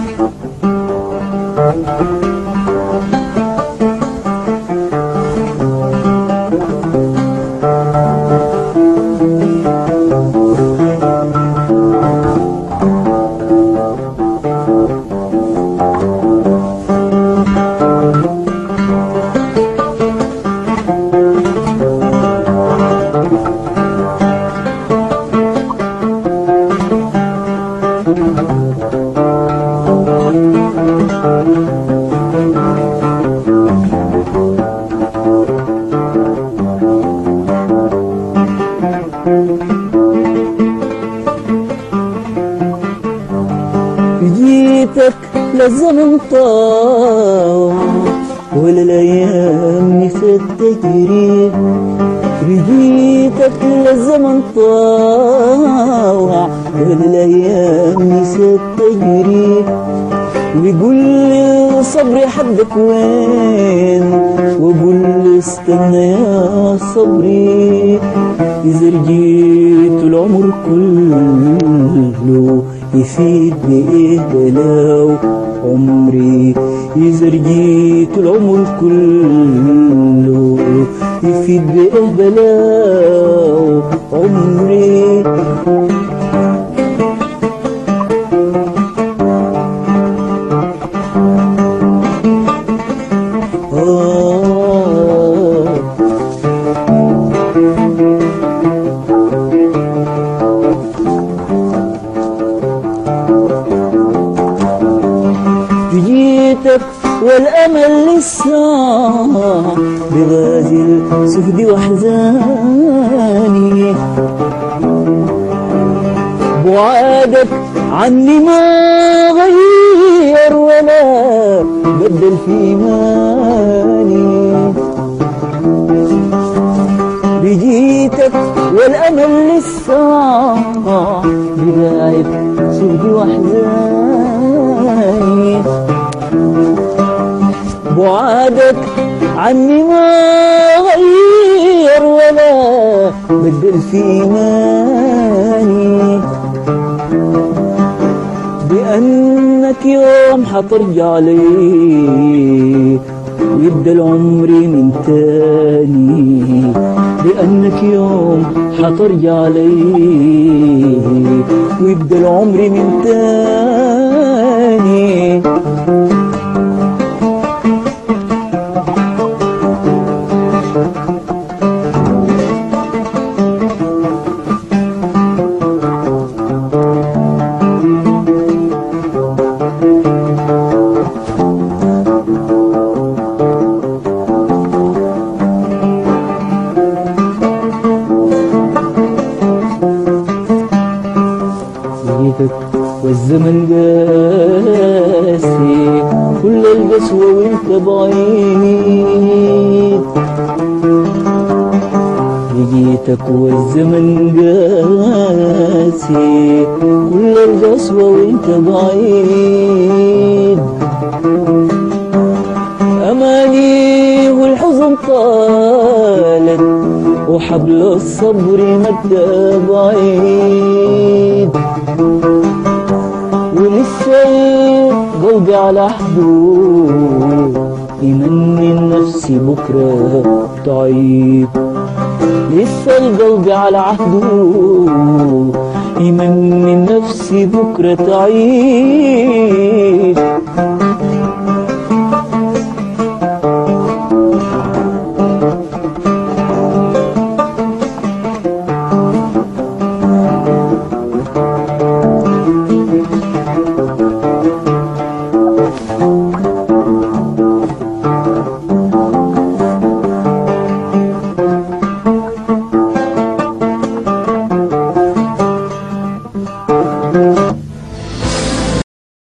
جيتك للزمن طاوع ولا الأيام نسيت تجري، رجيتك للزمن طاوع ولا الأيام نسيت تجري، ويقول لي صبري حدك وين، وقول لي استنى يا صبري، إذا رجيت العمر كله يفيد بإيه بلاو عمري، إذا رجيت العمر كله يفيد بإيه بلاو عمري. جيتك والأمل لسه بغازل سهدي وحزاني، بعادك عني ما غير ولا بدل في إيماني، بجيتك والأمل لسه بغازل سهدي وحزاني، بعادك عني ما غير ولا بدل في إيماني، بأنك يوم حترجع لي ويبدأ العمر من تاني، بأنك يوم حترجع لي ويبدأ العمر من تاني. والزمن قاسي كل القسوة وانت بعيد، لقيتك والزمن قاسي كل القسوة وانت بعيد، أماني والحزن طالت وحبل الصبر مدى بعيد، ولسه قلبي على حدود يمني نفسي بكرة تعيد، لسه القلب على عهده يمني نفسي بكرة تعيد.